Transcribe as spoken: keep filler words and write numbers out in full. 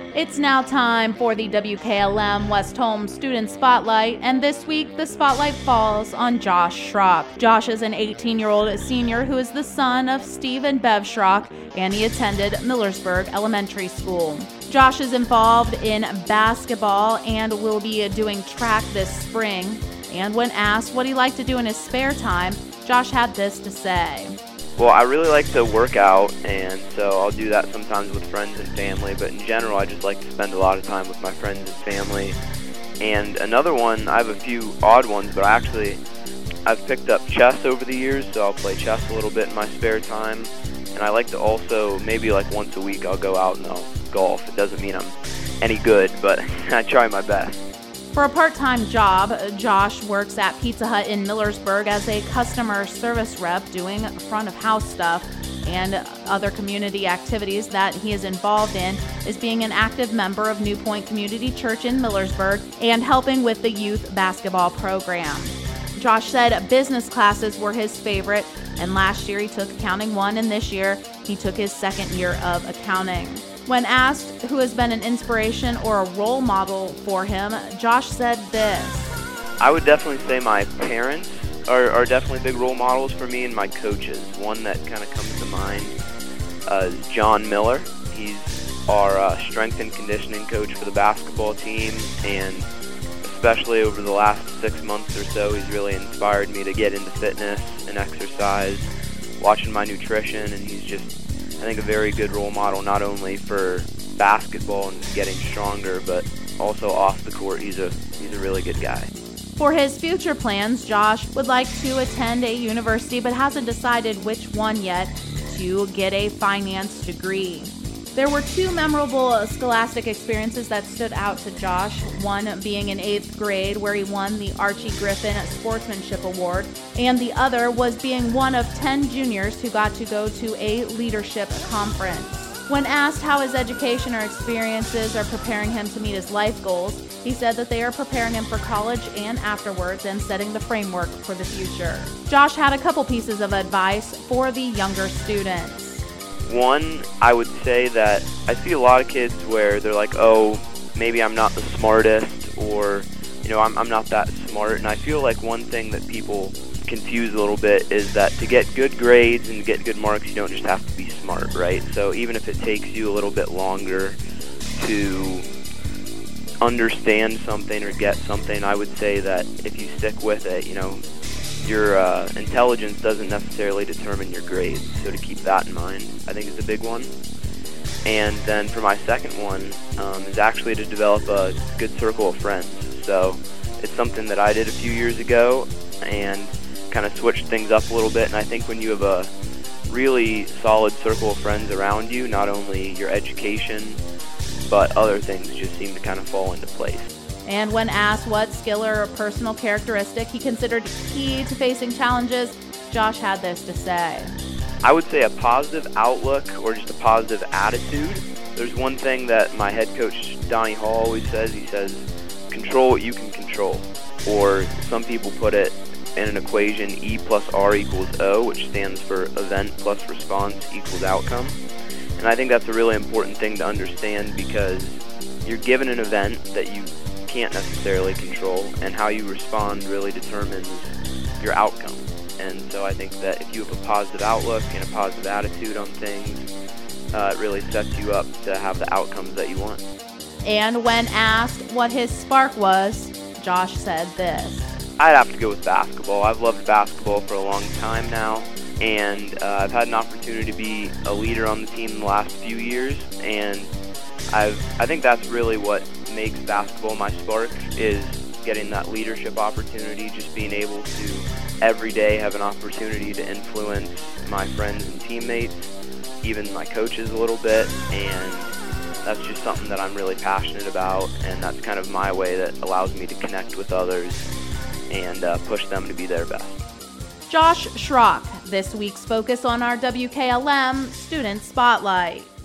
It's now time for the W K L M West Home Student Spotlight, and this week the spotlight falls on Josh Schrock. Josh is an eighteen-year-old senior who is the son of Steve and Bev Schrock, and he attended Millersburg Elementary School. Josh is involved in basketball and will be doing track this spring, and when asked what he liked to do in his spare time, Josh had this to say. Well, I really like to work out, and so I'll do that sometimes with friends and family, but in general, I just like to spend a lot of time with my friends and family. And another one, I have a few odd ones, but actually, I've picked up chess over the years, so I'll play chess a little bit in my spare time. And I like to also, maybe like once a week, I'll go out and I'll golf. It doesn't mean I'm any good, but I try my best. For a part-time job, Josh works at Pizza Hut in Millersburg as a customer service rep doing front-of-house stuff, and other community activities that he is involved in is being an active member of New Point Community Church in Millersburg and helping with the youth basketball program. Josh said business classes were his favorite, and last year he took Accounting one, and this year he took his second year of accounting. When asked who has been an inspiration or a role model for him, Josh said this. I would definitely say my parents are, are definitely big role models for me, and my coaches. One that kind of comes to mind uh, is John Miller. He's our uh, strength and conditioning coach for the basketball team, and especially over the last six months or so, he's really inspired me to get into fitness and exercise, watching my nutrition, and he's just, I think, a very good role model, not only for basketball and getting stronger, but also off the court. He's a he's a really good guy. For his future plans, Josh would like to attend a university but hasn't decided which one yet to get a finance degree. There were two memorable scholastic experiences that stood out to Josh, one being in eighth grade where he won the Archie Griffin Sportsmanship Award, and the other was being one of ten juniors who got to go to a leadership conference. When asked how his education or experiences are preparing him to meet his life goals, he said that they are preparing him for college and afterwards and setting the framework for the future. Josh had a couple pieces of advice for the younger students. One, I would say that I see a lot of kids where they're like, oh, maybe I'm not the smartest, or, you know, I'm, I'm not that smart. And I feel like one thing that people confuse a little bit is that to get good grades and get good marks, you don't just have to be smart, right? So even if it takes you a little bit longer to understand something or get something, I would say that if you stick with it, you know, your uh, intelligence doesn't necessarily determine your grades, so to keep that in mind, I think is a big one. And then for my second one um, is actually to develop a good circle of friends. So it's something that I did a few years ago and kind of switched things up a little bit, and I think when you have a really solid circle of friends around you, not only your education, but other things just seem to kind of fall into place. And when asked what skill or personal characteristic he considered key to facing challenges, Josh had this to say. I would say a positive outlook or just a positive attitude. There's one thing that my head coach, Donnie Hall, always says. He says, control what you can control. Or some people put it in an equation, E plus R equals O, which stands for event plus response equals outcome. And I think that's a really important thing to understand, because you're given an event that you can't necessarily control, and how you respond really determines your outcome. And so I think that if you have a positive outlook and a positive attitude on things, uh, it really sets you up to have the outcomes that you want. And when asked what his spark was, Josh said this. I'd have to go with basketball. I've loved basketball for a long time now, and uh, I've had an opportunity to be a leader on the team in the last few years, and I've, I think that's really what makes basketball my spark, is getting that leadership opportunity, just being able to every day have an opportunity to influence my friends and teammates, even my coaches a little bit, and that's just something that I'm really passionate about, and that's kind of my way that allows me to connect with others and uh, push them to be their best. Josh Schrock, this week's focus on our W K L M Student Spotlight.